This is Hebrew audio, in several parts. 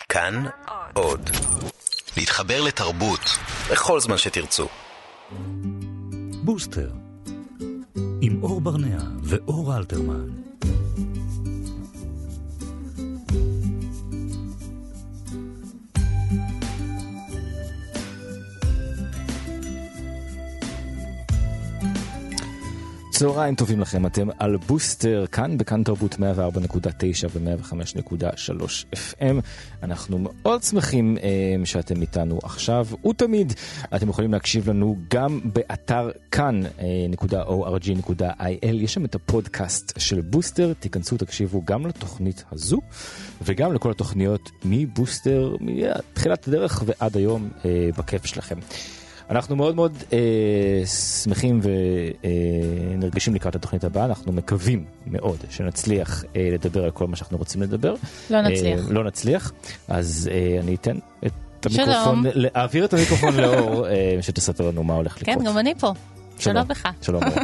כאן עוד. להתחבר לתרבות בכל זמן שתרצו. בוסטר עם אור ברנע ואור אלתרמן. צהריים טובים לכם, אתם על בוסטר, כאן בכאן תרבות 104.9 ו-105.3 FM. אנחנו מאוד שמחים שאתם איתנו עכשיו, ותמיד אתם יכולים להקשיב לנו גם באתר כאן.org.il. יש שם את הפודקאסט של בוסטר, תיכנסו, תקשיבו גם לתוכנית הזו, וגם לכל התוכניות מבוסטר, מתחילת הדרך ועד היום בכיף שלכם. אנחנו מאוד מאוד שמחים ונרגשים לקראת התוכנית הבאה. אנחנו מקווים מאוד שנצליח לדבר על כל מה שאנחנו רוצים לדבר. לא נצליח. אז אני אתן את המיקרופון, להעביר את המיקרופון לאור, שתספר לנו מה הולך לקרות. כן, גם אני פה. שלום לך. שלום אור.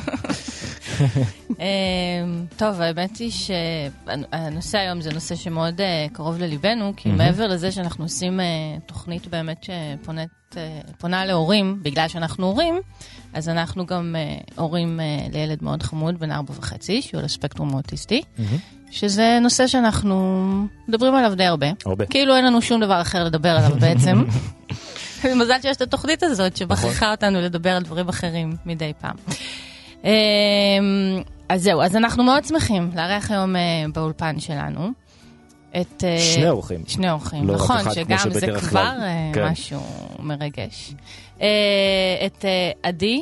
טוב, האמת היא שהנושא היום זה נושא שמאוד קרוב לליבנו, כי מעבר לזה שאנחנו עושים תוכנית באמת שפונה להורים, בגלל שאנחנו הורים, אז אנחנו גם הורים לילד מאוד חמוד, בן 4.5, שהוא על הספקטרום האוטיסטי, שזה נושא שאנחנו מדברים עליו די הרבה. כאילו אין לנו שום דבר אחר לדבר עליו בעצם. מזל שיש את התוכנית הזאת שבחריכה אותנו לדבר על דברים אחרים מדי פעם. אז זהו, אז אנחנו מאוד שמחים לארח היום באולפן שלנו את שני אורחים, נכון, שגם זה כבר משהו מרגש. את עדי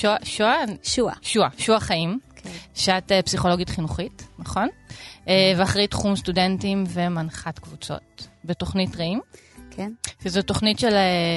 שועה חיים, שאת פסיכולוגית חינוכית, נכון? ואחרי תחום סטודנטים ומנחת קבוצות בתוכנית רעים. כן. שזו תוכנית של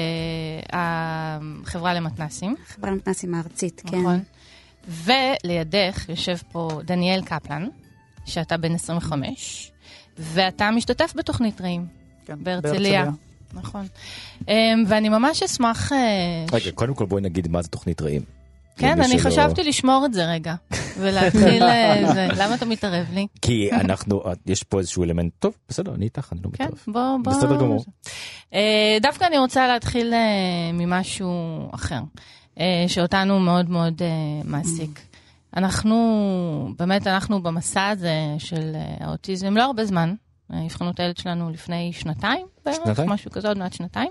החברה למתנסים. החברה למתנסים הארצית, כן. נכון. ולידך יושב פה דניאל קפלן, שאתה בן 25, ואתה משתתף בתוכנית רעים. כן, בהרצליה. נכון. ואני ממש אשמח... רגע, קודם כל בואי נגיד מה זה תוכנית רעים. כן, אני חשבתי לשמור את זה רגע, ולהתחיל זה. למה אתה מתערב לי? כי אנחנו, יש פה איזשהו אלמנט, טוב, בסדר, אני איתך, אני לא מתערב. כן, בוא. בסדר גמור. דווקא אני רוצה להתחיל ממשהו אחר, שאותנו מאוד מאוד מעסיק. אנחנו במסע הזה של האוטיזם לא הרבה זמן, הבחנו את הילד שלנו לפני שנתיים בערך, משהו כזה, עוד מעט שנתיים,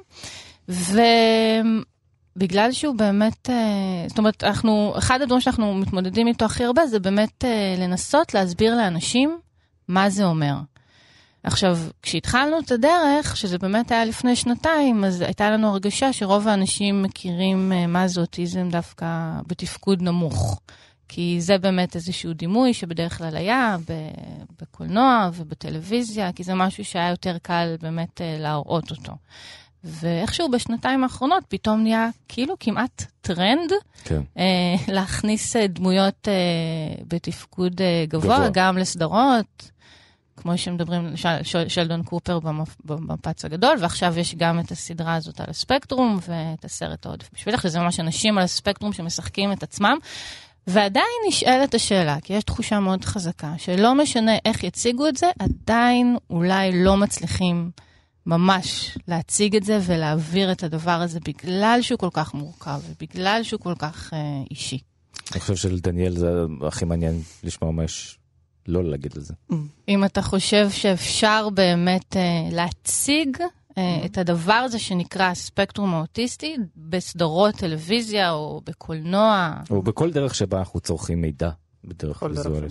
בגלל שהוא באמת, זאת אומרת, אחד הדברים שאנחנו מתמודדים איתו הכי הרבה, זה באמת לנסות להסביר לאנשים מה זה אומר. עכשיו, כשהתחלנו את הדרך, שזה באמת היה לפני שנתיים, אז הייתה לנו הרגשה שרוב האנשים מכירים מה זה אוטיזם דווקא בתפקוד נמוך. כי זה באמת איזשהו דימוי שבדרך כלל היה בקולנוע ובטלוויזיה, כי זה משהו שהיה יותר קל באמת להראות אותו. ואיכשהו בשנתיים האחרונות פתאום נהיה כאילו כמעט טרנד, כן. להכניס דמויות בתפקוד גבוה, גם לסדרות, כמו שמדברים, שלדון קופר במפץ הגדול, ועכשיו יש גם את הסדרה הזאת על הספקטרום, ואת הסרט העודף בשבילך, שזה ממש אנשים על הספקטרום שמשחקים את עצמם, ועדיין נשאלת השאלה, כי יש תחושה מאוד חזקה, שלא משנה איך יציגו את זה, עדיין אולי לא מצליחים ממש להציג את זה ולהעביר את הדבר הזה בגלל שהוא כל כך מורכב ובגלל שהוא כל כך אישי. אני חושב שלדניאל זה הכי מעניין לשמוע מה יש לא להגיד לזה. אם אתה חושב שאפשר באמת להציג את הדבר הזה שנקרא ספקטרום האוטיסטי בסדרות טלוויזיה או בקולנוע. או בכל דרך שבה אנחנו צורכים מידע בדרך ויזואלית.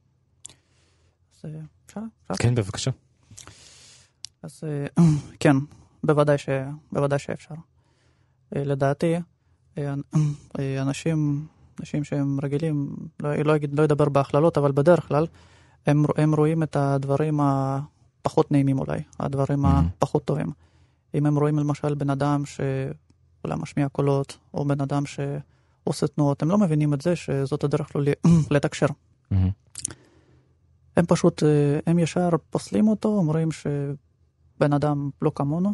כן, בבקשה. אז כן, בוודאי שאפשר. לדעתי, אנשים שהם רגילים, לא ידבר בהכללות, אבל בדרך כלל, הם רואים את הדברים הפחות נעימים אולי, הדברים הפחות טובים. אם הם רואים למשל בן אדם שאולי משמיע קולות, או בן אדם שעושה תנועות, הם לא מבינים את זה שזאת הדרך שלו לתקשר. הם פשוט, הם ישר פוסלים אותו, אומרים בן אדם לא כמונו,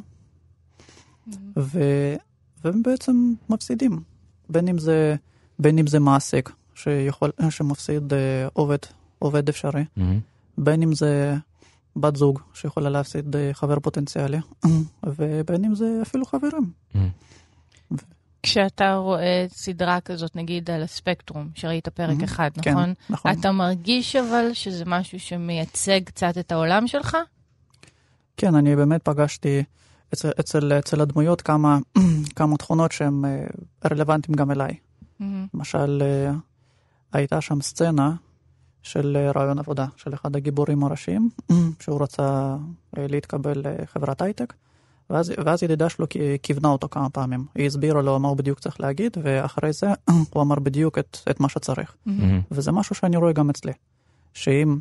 והם בעצם מפסידים. בין אם זה מעסיק שמפסיד עובד אפשרי, בין אם זה בת זוג שיכולה להפסיד חבר פוטנציאלי, ובין אם זה אפילו חברים. כשאתה רואה סדרה כזאת, נגיד על הספקטרום, שראית פרק אחד, כן, נכון? נכון. אתה מרגיש אבל שזה משהו שמייצג קצת את העולם שלך? כן, אני באמת פגשתי אצל הדמויות כמה תכונות שהן רלוונטיים גם אליי. למשל, הייתה שם סצנה של רעיון עבודה, של אחד הגיבורים הראשיים, שהוא רצה להתקבל לחברת הייטק, ואז ידידה שלו כיוונה אותו כמה פעמים. היא הסבירה לו מה הוא בדיוק צריך להגיד, ואחרי זה הוא אמר בדיוק את מה שצריך. וזה משהו שאני רואה גם אצלי, שאם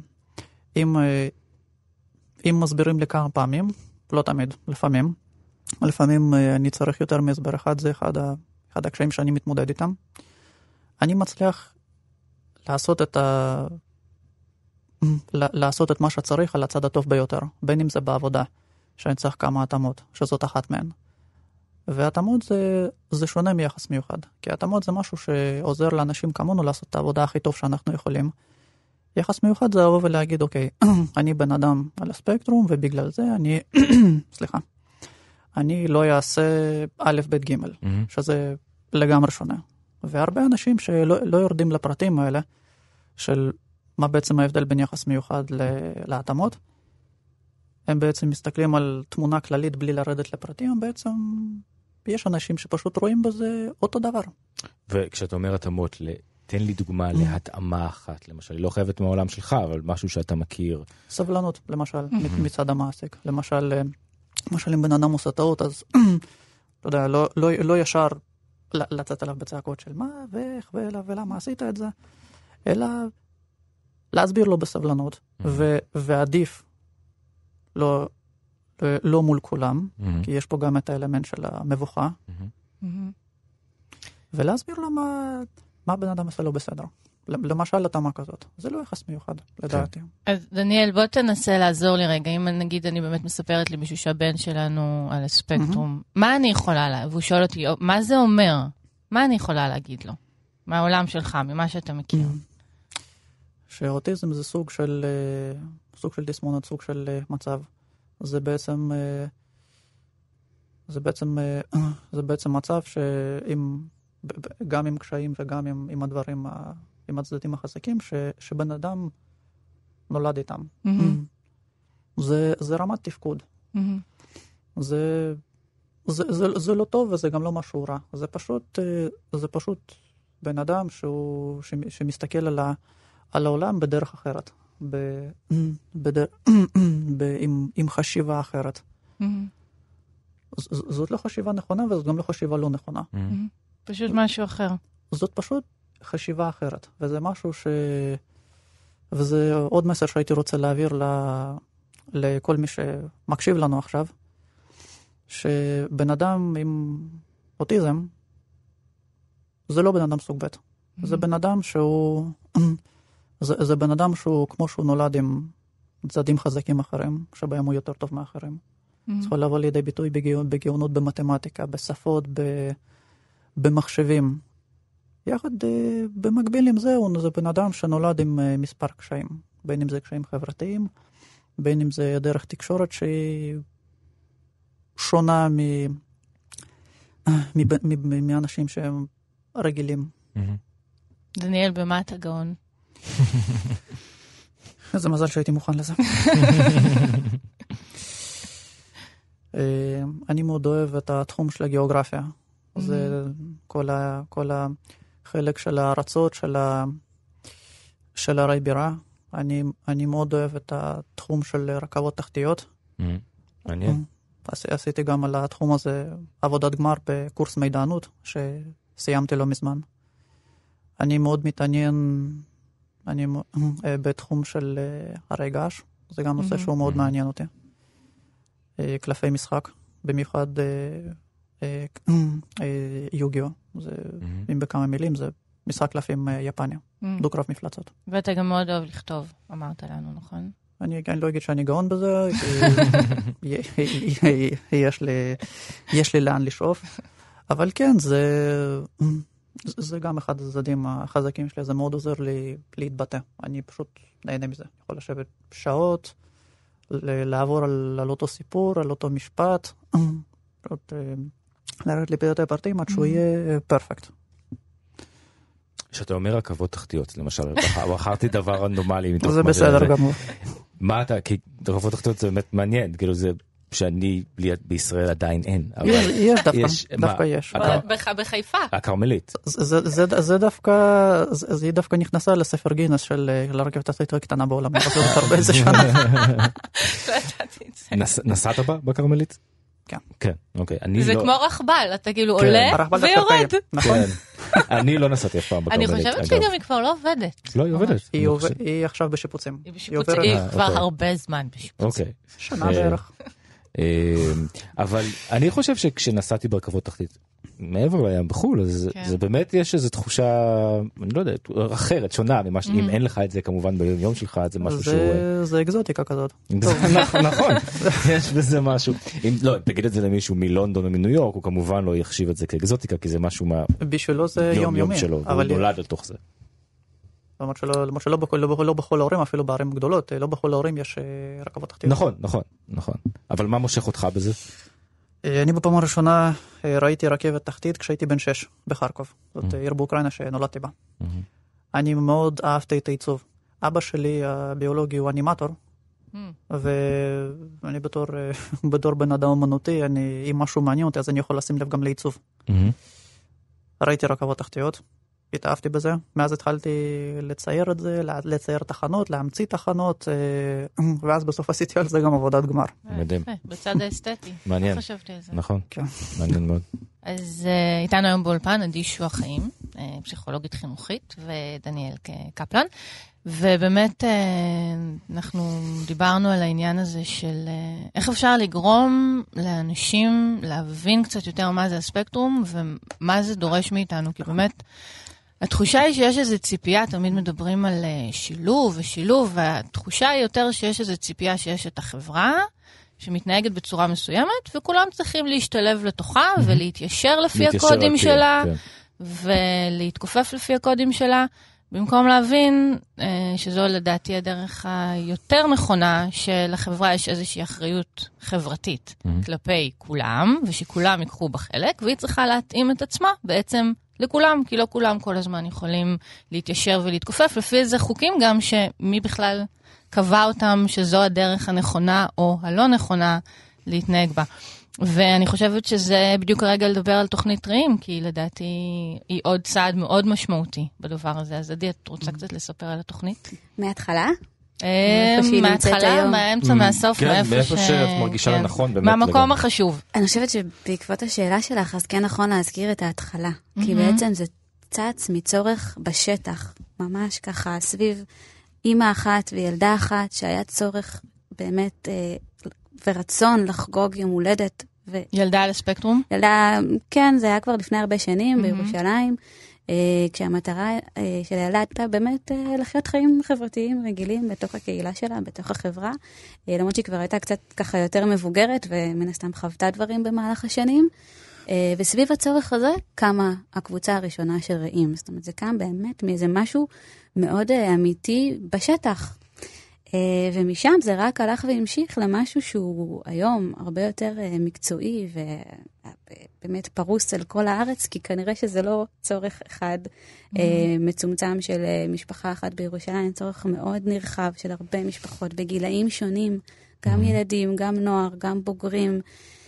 מסבירים לי כמה פעמים, לא תמיד, לפעמים אני צריך יותר מהסבר אחד, זה אחד הקשיים שאני מתמודד איתם. אני מצליח לעשות את מה שצריך על הצד הטוב ביותר, בין אם זה בעבודה, שאני צריך כמה התאמות, שזאת אחת מהן. והתאמות זה שונה מיחס מיוחד, כי התאמות זה משהו שעוזר לאנשים כמונו לעשות את העבודה הכי טוב שאנחנו יכולים. יחס מיוחד זה לבוא ולהגיד, אוקיי, אני בן אדם על הספקטרום, ובגלל זה אני לא אעשה א', ב', ג', שזה לגמרי שונה. והרבה אנשים שלא יורדים לפרטים האלה, של מה בעצם ההבדל בין יחס מיוחד להתאמות, הם בעצם מסתכלים על תמונה כללית בלי לרדת לפרטים, הם בעצם, יש אנשים שפשוט רואים בזה אותו דבר. וכשאתה אומר התאמות, תן לי דוגמה להתאמה אחת, למשל, היא לא חייבת מהעולם שלך, אבל משהו שאתה מכיר. סבלנות, למשל, מצד המעסיק. למשל, אם בן אדם עושה טעות, אז, אתה יודע, לא ישר לצאת עליו בצעקות של מה, ואיך, ולמה עשית את זה, אלא להסביר לו בסבלנות, ועדיף לא מול כולם, כי יש פה גם את האלמנט של המבוכה, ולהסביר לו מה בן אדם עושה לו בסדר. למשל, התאמה כזאת. זה לא יחס מיוחד, לדעתי. אז דניאל, בוא תנסה לעזור לי רגע. אם נגיד אני באמת מספרת למישהו שהבן שלנו על הספקטרום, מה אני יכולה לה? והוא שואל אותי, מה זה אומר? מה אני יכולה להגיד לו? מהעולם שלך, ממה שאתה מכיר. שאוטיזם זה סוג של תסמונת, סוג של מצב. זה בעצם מצב גם עם קשיים וגם עם הדברים, עם הצדדים החזקים, שבן אדם נולד איתם. זה רמת תפקוד. זה לא טוב וזה גם לא משהו רע. זה פשוט בן אדם שמסתכל על העולם בדרך אחרת. עם חשיבה אחרת. זאת לא חשיבה נכונה וזאת גם לא חשיבה לא נכונה. פשוט משהו אחר. זאת פשוט חשיבה אחרת, וזה משהו וזה עוד מסר שהייתי רוצה להעביר לכל מי שמקשיב לנו עכשיו, שבן אדם עם אוטיזם, זה לא בן אדם סוג ב', זה בן אדם זה בן אדם כמו שהוא נולד עם צדדים חזקים אחרים, שבהם הוא יותר טוב מאחרים. צריך לבוא לידי ביטוי בגאונות במתמטיקה, בשפות, במחשבים. יחד במקביל עם זה, זה בן אדם שנולד עם מספר קשיים. בין אם זה קשיים חברתיים, בין אם זה דרך תקשורת שהיא שונה מאנשים שהם רגילים. דניאל, במה אתה גאון? איזה מזל שהייתי מוכן לזה. אני מאוד אוהב את התחום של הגיאוגרפיה. זה כל החלק של הארצות, של הרי בירה. אני מאוד אוהב את התחום של רכבות תחתיות. מעניין. עשיתי גם על התחום הזה עבודת גמר בקורס מידענות, שסיימתי לא מזמן. אני מאוד מתעניין בתחום של הרי געש. זה גם נושא שהוא מאוד מעניין אותי. קלפי משחק, במיוחד יוגיו. אם בכמה מילים, זה משחק קלפים יפניה, דו-קרב מפלצות. ואתה גם מאוד אוהב לכתוב, אמרת לנו, נכון? אני לא אגיד שאני גאון בזה, יש לי לאן לשאוף, אבל כן, זה גם אחד הצדדים החזקים שלי, זה מאוד עוזר לי להתבטא. אני פשוט נהנה מזה. יכול לשבת שעות, לעבור על אותו סיפור, על אותו משפט, לרדת לפרטי הפרטים עד שהוא יהיה פרפקט. שאתה אומר רכבות תחתיות, למשל, בחרתי דבר אנומלי. זה בסדר גמור. מה אתה, כי רכבות תחתיות זה באמת מעניין, כאילו זה שאני בישראל עדיין אין. יש דווקא יש. בחיפה. הכרמלית. זה דווקא נכנסה לספר גינס של הרכבת התחתית הקטנה בעולם. באיזה שנה. נסעת בה בכרמלית? כן. כן, אוקיי. זה כמו רכבל, אתה כאילו עולה ויורד. נכון. אני לא נסעתי אף פעם בכרמלית. אני חושבת שגם היא כבר לא עובדת. לא, היא עובדת. היא עכשיו בשיפוצים. היא כבר הרבה זמן בשיפוצים. אוקיי. שנה בערך. אבל אני חושב שכשנסעתי ברכבות תחתית, מעבר לים בחול, אז זה באמת יש איזו תחושה, אני לא יודע, אחרת, שונה, אם אין לך את זה כמובן ביום שלך, זה משהו שהוא... זה אקזוטיקה כזאת. נכון, יש בזה משהו. אם תגיד את זה למישהו מלונדון או מניו יורק, הוא כמובן לא יחשיב את זה כאקזוטיקה, כי זה משהו בשבילו זה יום-יומי. שלו, והוא נולד לתוך זה. למרות שלא בכל ההורים, אפילו בערים גדולות, לא בכל ההורים יש רכבות תחתיות. נכון. אבל מה מושך אותך בזה? אני בפעם הראשונה ראיתי רכבת תחתית כשהייתי בן 6 בחרקוב. זאת עיר באוקראינה שנולדתי בה. אני מאוד אהבתי את העיצוב. אבא שלי הביולוגי הוא אנימטור, ואני בתור בן אדם אומנותי, אם משהו מעניין אותי, אז אני יכול לשים לב גם לעיצוב. ראיתי רכבות תחתיות. התאהבתי בזה, מאז התחלתי לצייר את זה, לצייר תחנות, להמציא תחנות, ואז בסוף עשיתי על זה גם עבודת גמר. מדהים. בצד האסתטי. מעניין. לא חשבתי על זה. נכון, מעניין מאוד. אז איתנו היום באולפן עדי שוע חיים, פסיכולוגית חינוכית, ודניאל קפלן, ובאמת אנחנו דיברנו על העניין הזה של איך אפשר לגרום לאנשים להבין קצת יותר מה זה הספקטרום, ומה זה דורש מאיתנו, כי באמת התחושה היא שיש איזו ציפייה, תמיד מדברים על שילוב ושילוב, והתחושה היא יותר שיש איזו ציפייה שיש את החברה, שמתנהגת בצורה מסוימת, וכולם צריכים להשתלב לתוכה, ולהתיישר לפי הקודים שלה, ולהתכופף לפי הקודים שלה, במקום להבין שזו לדעתי הדרך היותר נכונה, שלחברה יש איזושהי אחריות חברתית כלפי כולם, ושכולם ייקחו בחלק, והיא צריכה להתאים את עצמה בעצם לכולם, כי לא כולם כל הזמן יכולים להתיישר ולהתכופף, לפי איזה חוקים גם שמי בכלל קבע אותם שזו הדרך הנכונה או הלא נכונה להתנהג בה. ואני חושבת שזה בדיוק הרגע לדבר על תוכנית רעים, כי לדעתי היא עוד צעד מאוד משמעותי בדבר הזה. אז עדי, את רוצה קצת לספר על התוכנית? מההתחלה? מההתחלה, מהאמצע, מהסוף, מאיפה שאת מרגישה לנכון. מהמקום החשוב. אני חושבת שבעקבות השאלה שלך, אז כן נכון להזכיר את ההתחלה. כי בעצם זה צץ מצורך בשטח, ממש ככה, סביב אמא אחת וילדה אחת, שהיה צורך באמת ורצון לחגוג יום הולדת. ילדה על הספקטרום? ילדה, כן, זה היה כבר לפני הרבה שנים בירושלים, כשהמטרה של הילדה הייתה באמת לחיות חיים חברתיים רגילים בתוך הקהילה שלה, בתוך החברה, למרות שהיא כבר הייתה קצת ככה יותר מבוגרת, ומן הסתם חוותה דברים במהלך השנים, וסביב הצורך הזה קמה הקבוצה הראשונה של רעים. זאת אומרת, זה קם באמת מאיזה משהו מאוד אמיתי בשטח. ומשם זה רק הלך והמשיך למשהו שהוא היום הרבה יותר מקצועי ובאמת פרוס על כל הארץ, כי כנראה שזה לא צורך אחד מצומצם של משפחה אחת בירושלים, צורך מאוד נרחב של הרבה משפחות בגילאים שונים, גם ילדים, גם נוער, גם בוגרים,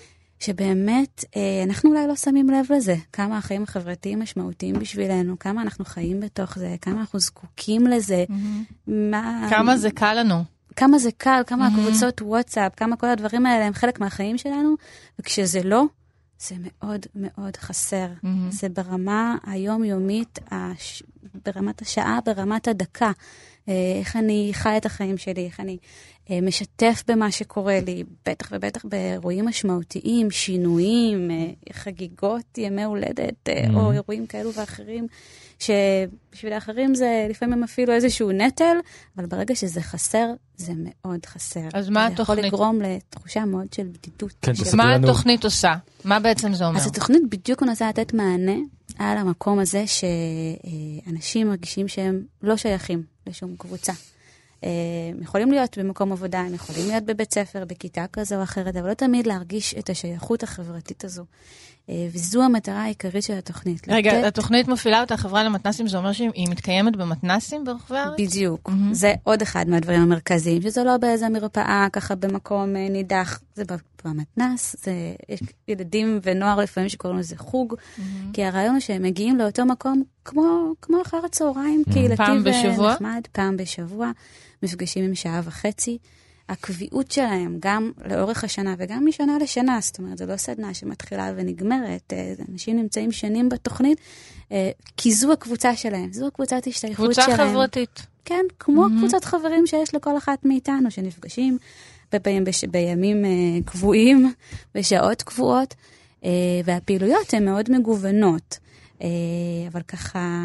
שבאמת אנחנו אולי לא שמים לב לזה, כמה החיים החברתיים משמעותיים בשבילנו, כמה אנחנו חיים בתוך זה, כמה אנחנו זקוקים לזה. כמה זה קל לנו. כמה זה קל, כמה הקבוצות וואטסאפ, כמה כל הדברים האלה הם חלק מהחיים שלנו, וכשזה לא, זה מאוד מאוד חסר. זה ברמה היומיומית, ברמת השעה, ברמת הדקה. איך אני חי את החיים שלי, איך אני משתף במה שקורה לי, בטח ובטח באירועים משמעותיים, שינויים, חגיגות, ימי הולדת, או אירועים כאלו ואחרים, שבשביל האחרים זה לפעמים אפילו איזשהו נטל, אבל ברגע שזה חסר, זה מאוד חסר. אז מה התוכנית? זה יכול לגרום לתחושה מאוד של בדידות. כן, מה התוכנית עושה? מה בעצם זה אומר? אז התוכנית בדיוק מנסה לתת מענה על המקום הזה שאנשים מרגישים שהם לא שייכים לשום קבוצה. יכולים להיות במקום עבודה, הם יכולים להיות בבית ספר, בכיתה כזו או אחרת, אבל לא תמיד להרגיש את השייכות החברתית הזו. וזו המטרה העיקרית של התוכנית. רגע, התוכנית מפעילה אותה חברה למתנסים, זה אומר שהיא מתקיימת במתנסים ברחבי הארץ? בדיוק. זה עוד אחד מהדברים המרכזיים, שזה לא באיזה מרפאה, ככה במקום נידח, זה במתנס, זה ילדים ונוער לפעמים שקוראים לזה חוג, כי הרעיון הוא שהם מגיעים לאותו מקום כמו אחר הצהריים, קהילתי ונחמד, פעם בשבוע, מפגשים עם שעה וחצי, הקביעות שלהם גם לאורך השנה וגם משנה לשנה, זאת אומרת, זו לא סדנה שמתחילה ונגמרת, אנשים נמצאים שנים בתוכנית, כי זו הקבוצה שלהם, זו הקבוצת השתייכות שלהם. קבוצה חברתית. כן, כמו קבוצת חברים שיש לכל אחת מאיתנו, שנפגשים בימים קבועים, בשעות קבועות, והפעילויות הן מאוד מגוונות, אבל ככה...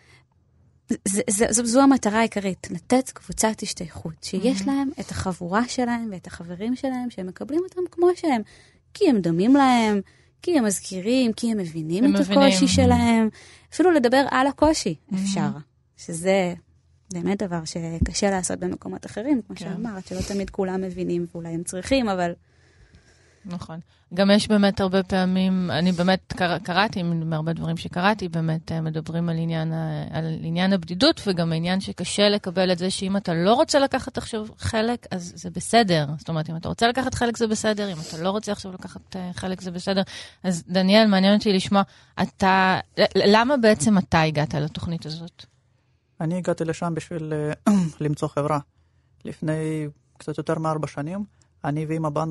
זו המטרה העיקרית, לתת קבוצת השתייכות, שיש להם את החבורה שלהם ואת החברים שלהם, שהם מקבלים אותם כמו שהם, כי הם דומים להם, כי הם מזכירים, כי הם מבינים את הקושי שלהם, אפילו לדבר על הקושי אפשר, שזה באמת דבר שקשה לעשות במקומות אחרים, כמו שאמרת, שלא תמיד כולם מבינים ואולי הם צריכים, אבל... נכון. גם יש באמת הרבה פעמים, אני באמת קראתי, מהרבה דברים שקראתי, באמת מדברים על עניין הבדידות, וגם העניין שקשה לקבל את זה שאם אתה לא רוצה לקחת עכשיו חלק, אז זה בסדר. זאת אומרת, אם אתה רוצה לקחת חלק זה בסדר, אם אתה לא רוצה עכשיו לקחת חלק זה בסדר. אז דניאל, מעניין אותי לשמוע, למה בעצם אתה הגעת לתוכנית הזאת? אני הגעתי לשם בשביל למצוא חברה. לפני קצת יותר מ4 שנים, אני ואמא באנו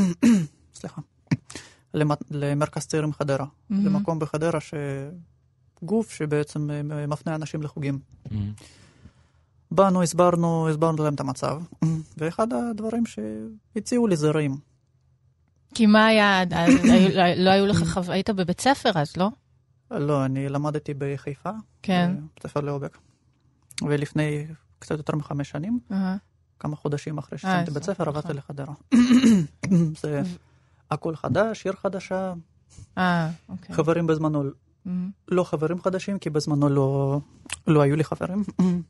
למרכז צעירים חדרה, למקום בחדרה גוף שבעצם מפנה אנשים לחוגים. באנו, הסברנו להם את המצב, ואחד הדברים שהציעו לי זה רעים. כי מה היה, לא היו לך, היית בבית ספר אז, לא? לא, אני למדתי בחיפה, בבית ספר לאובק, ולפני קצת יותר מ5 שנים, כמה חודשים אחרי שסיימתי בית ספר, עברתי לחדרה. זה הכל חדש, עיר חדשה, חברים בזמנו, לא חברים חדשים, כי בזמנו לא היו לי חברים.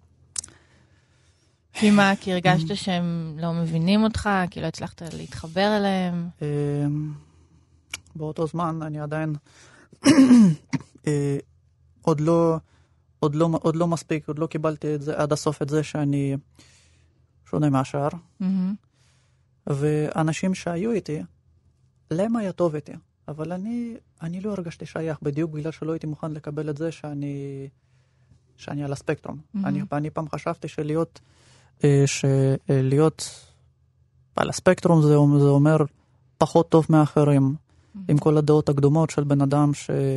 כי מה, כי הרגשת שהם לא מבינים אותך, כי לא הצלחת להתחבר אליהם? באותו זמן אני עדיין עוד לא מספיק, עוד לא קיבלתי את זה עד הסוף, את זה שאני שונה מהשאר. ואנשים שהיו איתי, להם היה טוב איתי, אבל אני לא הרגשתי שייך, בדיוק בגלל שלא הייתי מוכן לקבל את זה שאני על הספקטרום. אני פעם חשבתי שלהיות על הספקטרום זה אומר פחות טוב מאחרים, עם כל הדעות הקדומות של בן אדם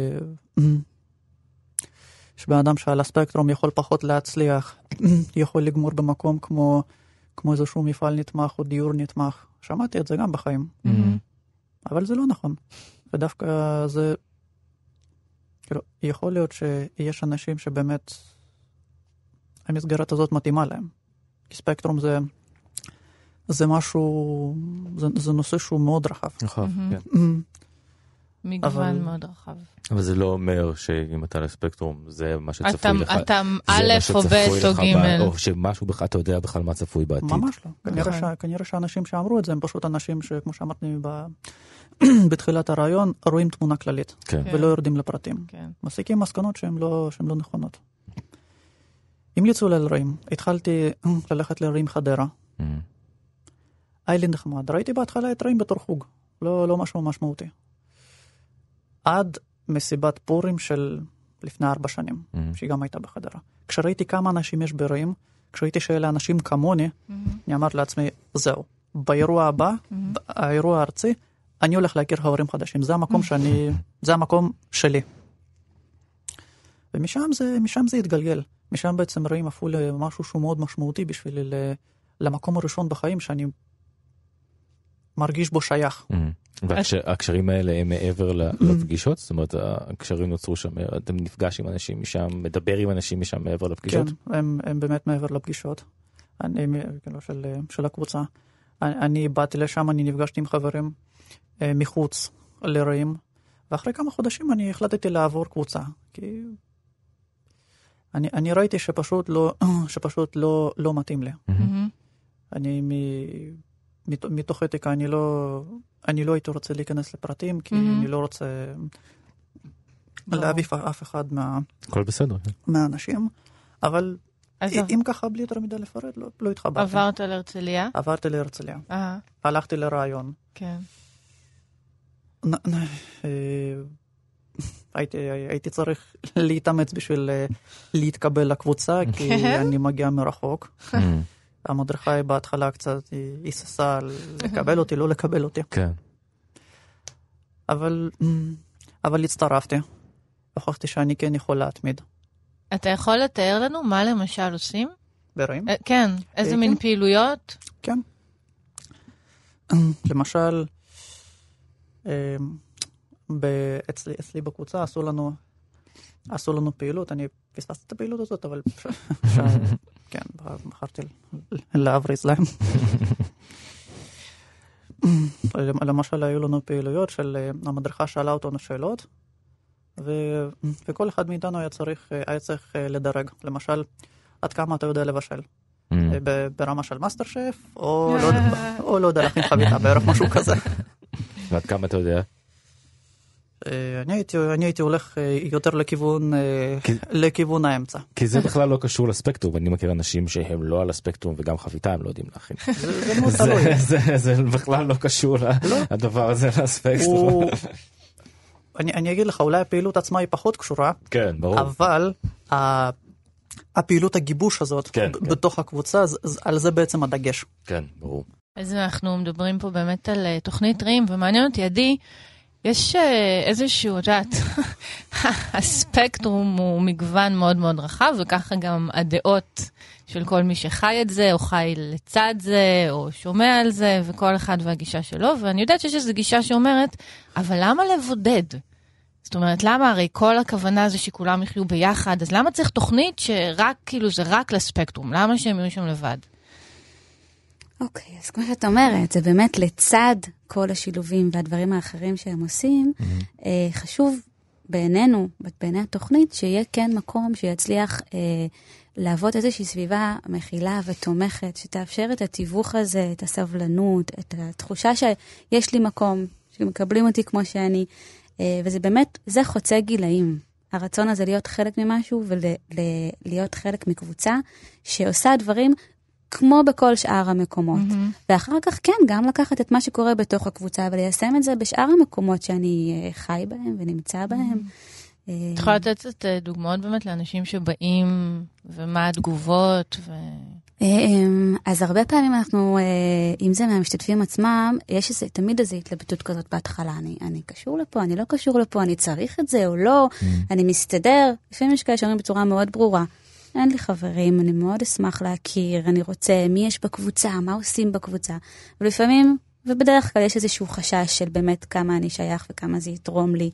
שבן אדם שעל הספקטרום יכול פחות להצליח, יכול לגמור במקום כמו איזשהו מפעל נתמך או דיור נתמך. שמעתי את זה גם בחיים. אבל זה לא נכון. ודווקא זה, יכול להיות שיש אנשים שבאמת המסגרת הזאת מתאימה להם. כי ספקטרום זה משהו, זה נושא שהוא מאוד רחב. רחב, כן. מגוון מאוד רחב. אבל זה לא אומר שאם אתה לספקטרום, זה מה שצפוי לך. אתה א' או ב' או ג'. או שמשהו בכלל, אתה יודע בכלל מה צפוי בעתיד. ממש לא. כנראה שאנשים שאמרו את זה, הם פשוט אנשים שכמו שאמרתי בתחילת הרעיון, רואים תמונה כללית. ולא יורדים לפרטים. מסיקים מסקנות שהן לא נכונות. המליצו לרעים. התחלתי ללכת לרעים חדרה. היה לי נחמד. ראיתי בהתחלה את רעים בתור חוג. לא משהו משמעותי. עד מסיבת פורים של לפני 4 שנים, שהיא גם הייתה בחדרה. כשראיתי כמה אנשים יש ברעים, כשראיתי שאלה אנשים כמוני, אני אמרתי לעצמי, זהו, באירוע הבא, האירוע הארצי, אני הולך להכיר חברים חדשים. זה המקום שלי. ומשם זה התגלגל. משם בעצם רעים הפכו למשהו שהוא מאוד משמעותי בשבילי, למקום הראשון בחיים שאני מרגיש בו שייך. והקשרים האלה הם מעבר לפגישות? זאת אומרת, הקשרים נוצרו שם, אתם נפגש עם אנשים משם, מדבר עם אנשים משם מעבר לפגישות? כן, הם באמת מעבר לפגישות. של הקבוצה. אני באתי לשם, אני נפגשתי עם חברים מחוץ לרעים, ואחרי כמה חודשים אני החלטתי לעבור קבוצה, כי אני ראיתי שפשוט לא מתאים לי. אני מתוך אתיקה, אני לא הייתי רוצה להיכנס לפרטים, כי אני לא רוצה להביף אף אחד הכל בסדר. מהאנשים, אבל אם ככה בלי יותר מדי לפרט, לא התחברתי. עברת להרצליה? עברתי להרצליה. הלכתי לרעיון. כן. הייתי צריך להתאמץ בשביל להתקבל לקבוצה, כי אני מגיע מרחוק. המדריכה היא בהתחלה קצת היססה לקבל אותי, לא לקבל אותי. כן. אבל הצטרפתי. הוכחתי שאני כן יכול להתמיד. אתה יכול לתאר לנו מה למשל עושים? באירועים? כן. איזה מין פעילויות? כן. למשל, אצלי בקבוצה עשו לנו פעילות, אני פספסתי את הפעילות הזאת, אבל כן, בחרתי להבריז להם. למשל, היו לנו פעילויות של המדריכה שאלה אותנו שאלות, וכל אחד מאיתנו היה צריך לדרג. למשל, עד כמה אתה יודע לבשל? ברמה של מאסטר שף, או לא יודע להכין חביתה בערך משהו כזה. ועד כמה אתה יודע? אני הייתי הולך יותר לכיוון האמצע. כי זה בכלל לא קשור לספקטרום, אני מכיר אנשים שהם לא על הספקטרום וגם חביתה הם לא יודעים להכין. זה מאוד תלוי. זה בכלל לא קשור לדבר הזה לספקטרום. אני אגיד לך, אולי הפעילות עצמה היא פחות קשורה, כן, ברור. אבל הפעילות הגיבוש הזאת בתוך הקבוצה, על זה בעצם הדגש. כן, ברור. אז אנחנו מדברים פה באמת על תוכנית רים, ומעניין אותי, עדי, יש איזשהו, את יודעת, הספקטרום הוא מגוון מאוד מאוד רחב, וככה גם הדעות של כל מי שחי את זה, או חי לצד זה, או שומע על זה, וכל אחד והגישה שלו, ואני יודעת שיש איזו גישה שאומרת, אבל למה לבודד? זאת אומרת, למה הרי כל הכוונה זה שכולם יחיו ביחד, אז למה צריך תוכנית שרק, כאילו זה רק לספקטרום? למה שהם יהיו שם לבד? אוקיי, אז כמו שאת אומרת, זה באמת לצד כל השילובים והדברים האחרים שהם עושים, חשוב בעינינו, בעיני התוכנית, שיהיה כן מקום שיצליח לעבוד איזושהי סביבה מכילה ותומכת, שתאפשר את התיווך הזה, את הסבלנות, את התחושה שיש לי מקום, שמקבלים אותי כמו שאני, וזה באמת, זה חוצה גילאים. הרצון הזה להיות חלק ממשהו ולהיות חלק מקבוצה שעושה דברים כמו בכל שאר המקומות. ואחר כך כן, גם לקחת את מה שקורה בתוך הקבוצה וליישם את זה בשאר המקומות שאני חי בהם ונמצא בהם. את יכולה לתת את דוגמאות באמת לאנשים שבאים ומה התגובות אז הרבה פעמים אנחנו, אם זה מהמשתתפים עצמם, יש תמיד איזו התלבטות כזאת בהתחלה, אני קשור לפה, אני לא קשור לפה, אני צריך את זה או לא, אני מסתדר. לפעמים יש כאלה שאומרים בצורה מאוד ברורה, אין לי חברים, אני מאוד אשמח להכיר, אני רוצה, מי יש בקבוצה, מה עושים בקבוצה. ולפעמים, ובדרך כלל יש איזשהו חשש של באמת כמה אני שייך וכמה זה יתרום לי.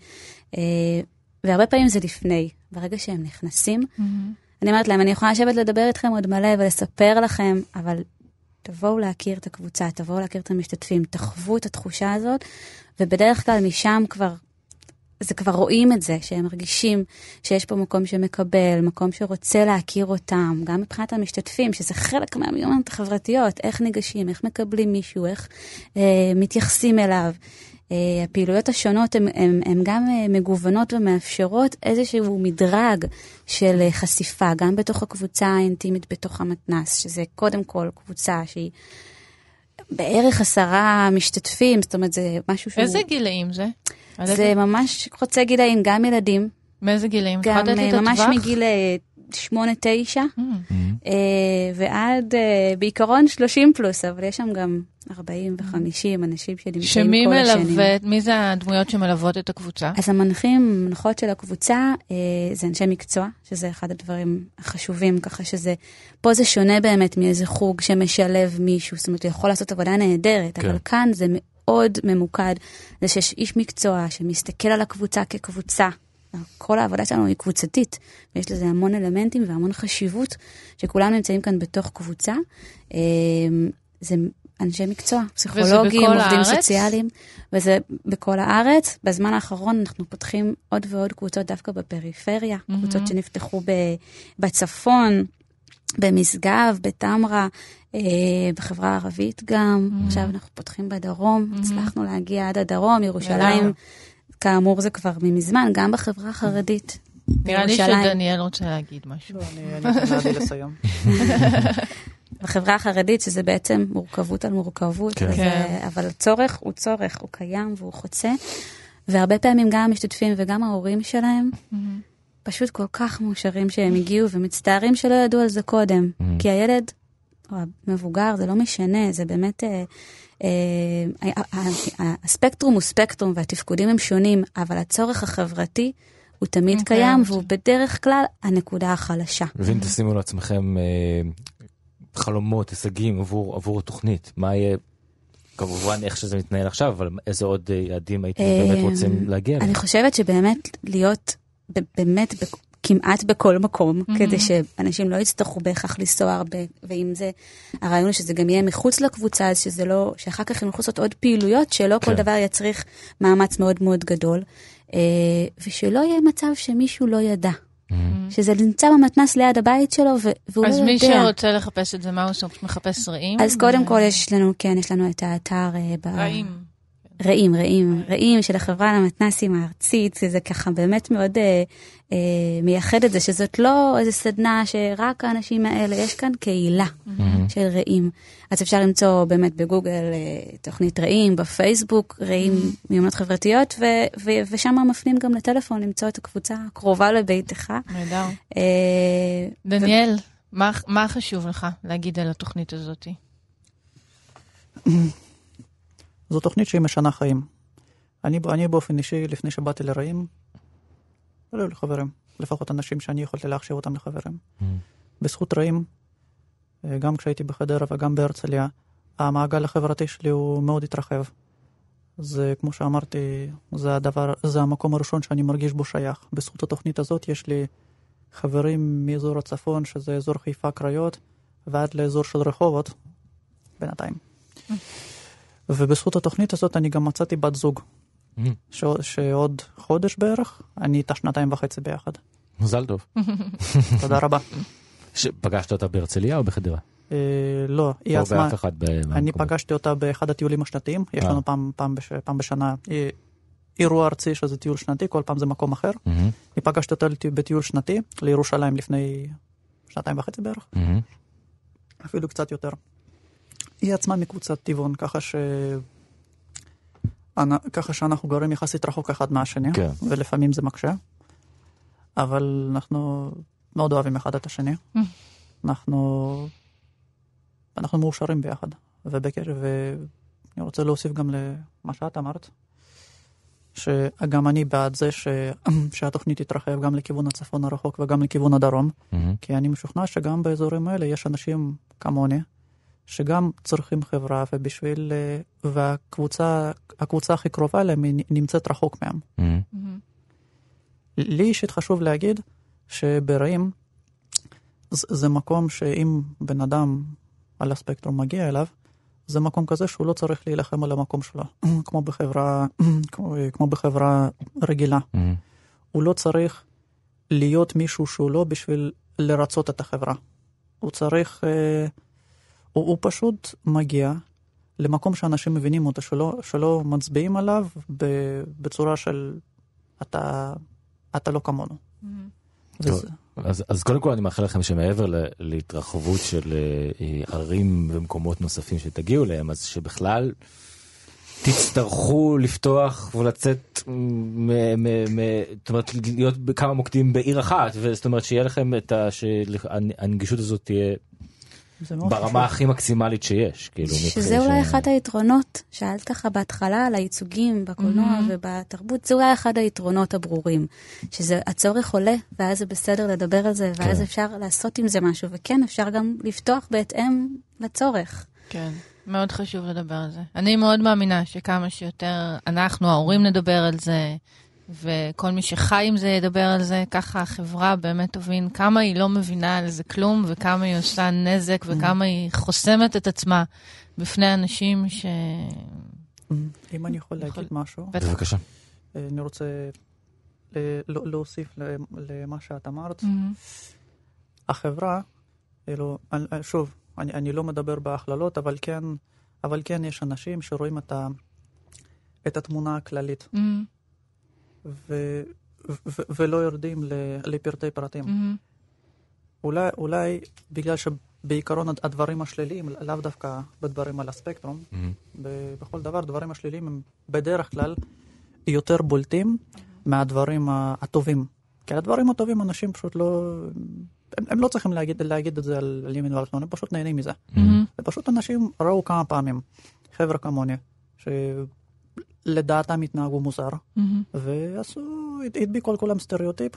והרבה פעמים זה לפני, ברגע שהם נכנסים, אני אומרת להם, אני יכולה לשבת לדבר איתכם עוד מלא ולספר לכם, אבל תבואו להכיר את הקבוצה, תבואו להכיר את המשתתפים, תחוו את התחושה הזאת, ובדרך כלל משם כבר רואים את זה, שהם מרגישים שיש פה מקום שמקבל, מקום שרוצה להכיר אותם, גם מבחינת המשתתפים, שזה חלק מהמיומנויות החברתיות, איך ניגשים, איך מקבלים מישהו, איך מתייחסים אליו. הפעילויות השונות הן גם מגוונות ומאפשרות איזשהו מדרג של חשיפה, גם בתוך הקבוצה האינטימית בתוך המתנ"ס, שזה קודם כל קבוצה שהיא בערך 10 משתתפים, זאת אומרת זה משהו שהוא... איזה גילאים זה? זה ממש חוצה גילאים, גם ילדים. מאיזה גילאים? גם ממש מגיל 8-9, ועד בעיקרון 30 פלוס, אבל יש שם גם 40 ו-50 אנשים שנמצאים כל השנים. מי זה הדמויות שמלוות את הקבוצה? אז המנחות של הקבוצה זה אנשי מקצוע, שזה אחד הדברים החשובים, ככה שזה, פה זה שונה באמת מאיזה חוג שמשלב מישהו, זאת אומרת, הוא יכול לעשות עבודה נהדרת, אבל כאן זה מאוד ממוקד, זה שיש איש מקצוע שמסתכל על הקבוצה כקבוצה, כל העבודה שלנו היא קבוצתית, ויש לזה המון אלמנטים והמון חשיבות, שכולנו נמצאים כאן בתוך קבוצה. זה אנשי מקצוע, פסיכולוגים, עובדים סוציאליים, וזה בכל הארץ. בזמן האחרון אנחנו פותחים עוד ועוד קבוצות דווקא בפריפריה, קבוצות שנפתחו בצפון, במשגב, בתמרה, בחברה הערבית גם. עכשיו אנחנו פותחים בדרום, הצלחנו להגיע עד הדרום, ירושלים, כאמור זה כבר ממזמן, גם בחברה החרדית. נראה לי שדניאל רוצה להגיד משהו. אני יכולה לסיים. בחברה החרדית, שזה בעצם מורכבות על מורכבות, אבל הצורך הוא צורך, הוא קיים והוא חוצה, והרבה פעמים גם המשתתפים וגם ההורים שלהם, פשוט כל כך מאושרים שהם הגיעו, ומצטערים שלא ידעו על זה קודם, כי הילד, או המבוגר, זה לא משנה, זה באמת, הספקטרום הוא ספקטרום, והתפקודים הם שונים, אבל הצורך החברתי, הוא תמיד קיים, והוא בדרך כלל הנקודה החלשה. ואם תשימו לעצמכם חלומות, הישגים עבור התוכנית, מה יהיה, כמובן איך שזה מתנהל עכשיו, אבל איזה עוד יעדים הייתם באמת רוצים להגיע? אני חושבת שבאמת להיות, באמת כמעט בכל מקום, כדי שאנשים לא יצטרכו בהכרח לנסוע הרבה, ואם זה, הרעיון שזה גם יהיה מחוץ לקבוצה, אז שזה לא, שאחר כך הם יכולים לעשות עוד פעילויות, שלא כל דבר יצריך מאמץ מאוד מאוד גדול, ושלא יהיה מצב שמישהו לא ידע. שזה נמצא במתנס ליד הבית שלו, והוא לא יודע. אז מי שרוצה לחפש את זה, מה הוא מחפש רעים? אז קודם כל יש לנו את האתר רעים של החברה למתנסים הארצית, זה ככה באמת מאוד מייחד את זה, שזאת לא איזו סדנה שרק האנשים האלה, יש כאן קהילה של רעים. אז אפשר למצוא באמת בגוגל תוכנית רעים, בפייסבוק, רעים מיומנות חברתיות, ושם מפנים גם לטלפון למצוא את הקבוצה הקרובה לביתך. נהדר. דניאל, מה חשוב לך להגיד על התוכנית הזאת? זו תוכנית שהיא משנה חיים. אני באופן אישי, לפני שבאתי לרעים, לא היו לי חברים. לפחות אנשים שאני יכולתי להחשיב אותם לחברים. בזכות רעים, גם כשהייתי בחדרה וגם בהרצליה, המעגל החברתי שלי הוא מאוד התרחב. זה, כמו שאמרתי, זה המקום הראשון שאני מרגיש בו שייך. בזכות התוכנית הזאת יש לי חברים מאזור הצפון, שזה אזור חיפה קריות, ועד לאזור של רחובות, בינתיים. ובזכות התוכנית הזאת אני גם מצאתי בת זוג, שעוד חודש בערך, אני איתה 2.5 ביחד. מזל טוב. תודה רבה. פגשת אותה בהרצליה או בחדרה? לא, היא עצמה. אני במקום. פגשתי אותה באחד הטיולים השנתיים, יש לנו פעם בשנה אירוע ארצי שזה טיול שנתי, כל פעם זה מקום אחר. אני פגשתי אותה בטיול שנתי לירושלים לפני 2.5 בערך, אפילו קצת יותר. היא עצמה מקבוצת טבעון, ככה שאנחנו גרים יחסית רחוק אחד מהשני, ולפעמים זה מקשה, אבל אנחנו מאוד אוהבים אחד את השני. אנחנו מאושרים ביחד, ואני רוצה להוסיף גם למה שאת אמרת, שגם אני בעד זה שהתוכנית תתרחב גם לכיוון הצפון הרחוק וגם לכיוון הדרום, כי אני משוכנע שגם באזורים האלה יש אנשים כמוני, שגם צריכים חברה, והקבוצה הכי קרובה להם נמצאת רחוק מהם. לי אישית חשוב להגיד שברעים זה מקום שאם בן אדם על הספקטרום מגיע אליו, זה מקום כזה שהוא לא צריך להילחם על המקום שלו, כמו בחברה רגילה. הוא לא צריך להיות מישהו שהוא לא בשביל לרצות את החברה. הוא צריך... הוא פשוט מגיע למקום שאנשים מבינים אותו, שלא מצביעים עליו בצורה של אתה לא כמונו. אז קודם כל אני מאחל לכם שמעבר להתרחבות של ערים ומקומות נוספים שתגיעו להם, אז שבכלל תצטרכו לפתוח ולצאת, זאת אומרת, להיות בכמה מוקדים בעיר אחת, זאת אומרת שיהיה לכם שהנגישות הזאת תהיה ברמה הכי מקסימלית שיש. שזה אולי אחד היתרונות, שאלת ככה בהתחלה על הייצוגים בקולנוע ובתרבות, זה אולי אחד היתרונות הברורים, שזה הצורך עולה, ואז זה בסדר לדבר על זה, ואז אפשר לעשות עם זה משהו, וכן, אפשר גם לפתוח בהתאם לצורך. כן, מאוד חשוב לדבר על זה. אני מאוד מאמינה שכמה שיותר אנחנו, ההורים, נדבר על זה, וכל מי שחי עם זה ידבר על זה, ככה החברה באמת תבין כמה היא לא מבינה על זה כלום, וכמה היא עושה נזק, וכמה היא חוסמת את עצמה בפני אנשים ש... אם אני יכול להגיד משהו, בבקשה. אני רוצה להוסיף למה שאת אמרת. החברה, שוב, אני לא מדבר בהכללות, אבל כן יש אנשים שרואים את התמונה הכללית, ולא יורדים לפרטי פרטים. אולי בגלל שבעיקרון הדברים השליליים, לאו דווקא בדברים על הספקטרום, בכל דבר, דברים השליליים הם בדרך כלל יותר בולטים מהדברים הטובים. כי הדברים הטובים אנשים פשוט לא... הם לא צריכים להגיד את זה על ימין ועל שמאל, הם פשוט נהנים מזה. ופשוט אנשים ראו כמה פעמים, חבר'ה כמוני, שלדעתם התנהגו מוזר, ועשו, הדביקו על כולם סטריאוטיפ,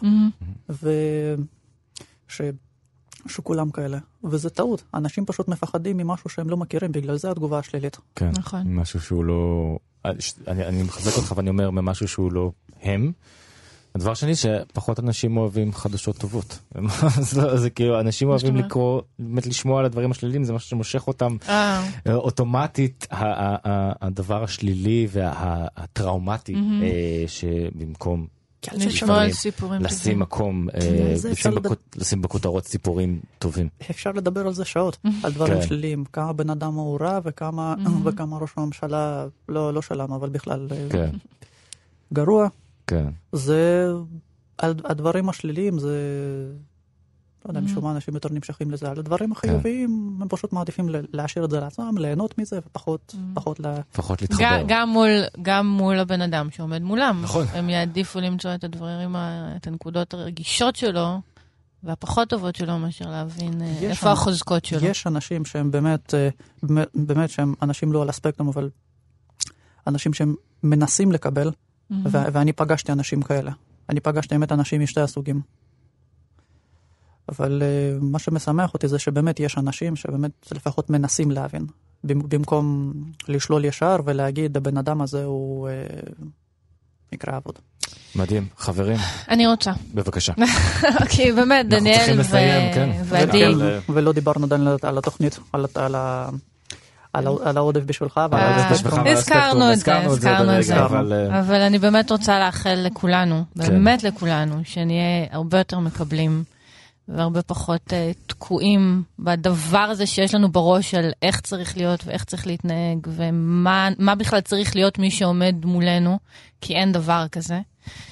שכולם כאלה. וזה טעות, אנשים פשוט מפחדים ממשהו שהם לא מכירים, בגלל זה התגובה השלילית. כן, משהו שהוא לא... אני מחזק אותך ואני אומר, ממשהו שהוא לא הם. הדבר שני שפחות אנשים אוהבים חדשות טובות. זה כאילו, אנשים אוהבים לקרוא, באמת לשמוע על הדברים השליליים, זה משהו שמושך אותם אוטומטית, הדבר השלילי והטראומטי, שבמקום לשים מקום, לשים בכותרות סיפורים טובים. אפשר לדבר על זה שעות, על דברים שליליים, כמה בן אדם הוא רע וכמה ראש הממשלה, לא שלנו, אבל בכלל גרוע. זה, הדברים השליליים זה, לא יודע, משום מה אנשים יותר נמשכים לזה, על הדברים החיוביים הם פשוט מעדיפים להשאיר את זה לעצמם, ליהנות מזה ופחות להתחבר. גם מול הבן אדם שעומד מולם. הם יעדיפו למצוא את הדברים, את הנקודות הרגישות שלו, והפחות טובות שלו, מאשר להבין איפה החוזקות שלו. יש אנשים שהם באמת שהם אנשים לא על הספקטרום, אבל אנשים שהם מנסים לקבל, ואני פגשתי אנשים כאלה. אני פגשתי באמת אנשים משתי הסוגים. אבל מה שמשמח אותי זה שבאמת יש אנשים שבאמת לפחות מנסים להבין. במקום לשלול ישר ולהגיד, הבן אדם הזה הוא נקרא עבוד. מדהים, חברים. אני רוצה. בבקשה. כי באמת, דניאל ועדי. ולא דיברנו עדיין על התוכנית, על העודף בשבילך, הזכרנו את זה, אבל אני באמת רוצה לאחל לכולנו, באמת לכולנו, שנהיה הרבה יותר מקבלים, והרבה פחות תקועים בדבר הזה שיש לנו בראש על איך צריך להיות ואיך צריך להתנהג, ומה בכלל צריך להיות מי שעומד מולנו, כי אין דבר כזה.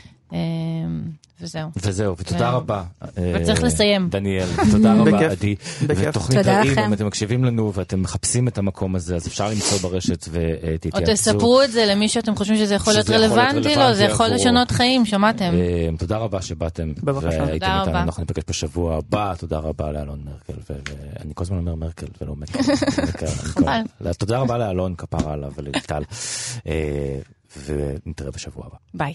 וזהו, ותודה רבה. וצריך לסיים. דניאל, תודה רבה, עדי. ותוכנית רעים, אם אתם מקשיבים לנו ואתם מחפשים את המקום הזה, אז אפשר למצוא ברשת ותתייעצו. או תספרו את זה למי שאתם חושבים שזה יכול להיות רלוונטי לו, זה יכול לשנות חיים, שמעתם? תודה רבה שבאתם. בבקשה. תודה רבה. אנחנו נפגש בשבוע הבא, תודה רבה לאלון מרקל, ואני כל הזמן אומר מרקל ולא מקל. תודה רבה לאלון כפרה עליו ולטל, ונתראה בשבוע הבא. ביי.